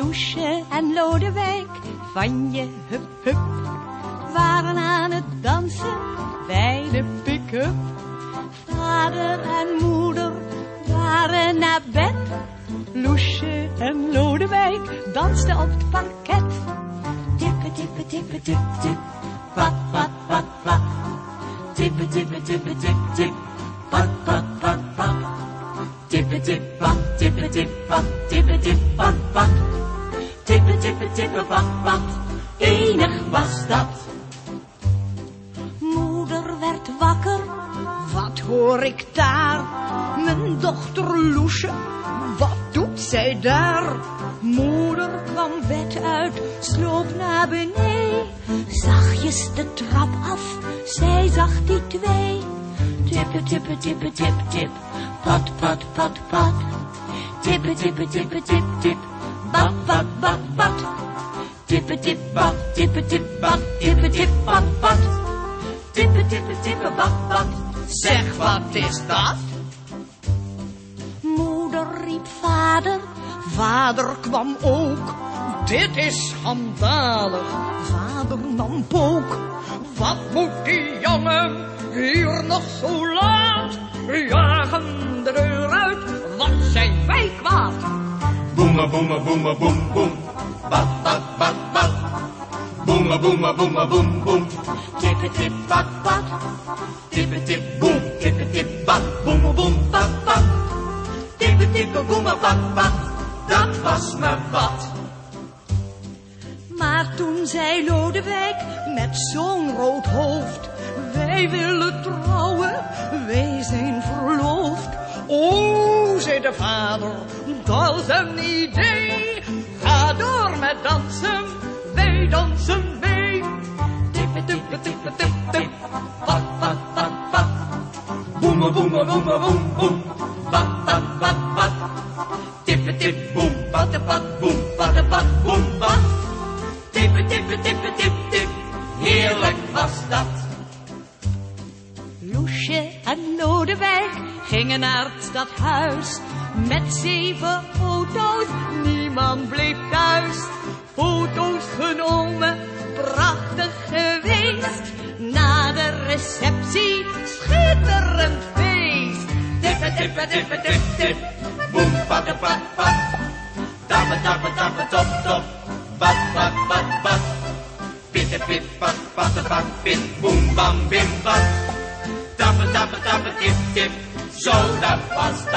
Loesje en Lodewijk van je hup hup waren aan het dansen bij de pick-up. Vader en moeder waren naar bed. Loesje en Lodewijk dansten op het parket. Tippe, tippe, tippe, tip, tip. Pat, pat, pat, pat. Tippe, tippe, tippe, tip, tip. Pat, pat, pat, pat. Tippe, tip, pat, tippe, tip, pat. Tippe, tip, pat, pat. Tippe, tippe, tippe, pat, pat. Enig was dat. Moeder werd wakker. Wat hoor ik daar? Mijn dochter Loesje. Wat doet zij daar? Moeder kwam bed uit, sloop naar beneden. Zachtjes de trap af, zij zag die twee. Tippe, tippe, tippe, tip, tip. Pat, pat, pat, pat. Tippe, tippe, tippe, tip, tip. Bat, bat, bat, bat. Tippe, tip, bat, tippe, tip, bat. Tippe, tip, bat, bat. Tippe, tippe, tippe, bat, bat. Zeg, wat is dat? Moeder riep vader. Vader kwam ook. Dit is schandalig. Vader nam pook. Wat moet die jongen hier nog zo laat? Jagen de deur uit. Wat zijn wij kwaad? Boema, boema, boema, boem, boem. Bat, bat, bat, bat. Boema, boema, boema, boem, boem. Tippe, tip, bat, bat. Tippe, tip, boem. Tippe, tip, bat. Boema, boem, bat, bat. Tippe, tippe, boema, bat, bat. Dat was me wat. Maar toen zei Lodewijk met zo'n rood hoofd: wij willen trouwen, wij zijn verloofd. O, zei de vader, dat is een idee. Ga door met dansen, wij dansen mee. Tippe, tippe, tippe, tip, tip. Pat, pat, pat, pat. Boema, boema, boema, boem, boem. Pat, pat, pat, pat. Tippe, tip, boem, pat, pat, boem, pat, pat, boem, pat. Tippe, tippe, tippe, tip, tip. Heerlijk was dat. Loesje en Lodewijk gingen naar het stadhuis. Met 7 auto's, niemand bleef thuis. Foto's genomen, prachtig geweest. Na de receptie, schitterend feest. Tippe, tippe, tippe, tip, tip. Boem, pat, pat, pat. Tappe, tappe, tappe, top, top. Bat, bat, bat, bat. Pitte, pip, pat, pat, pat, pit. Boem, bam, bim, bat. Tappe, tappe, tappe, tip, tip. Zo, dat was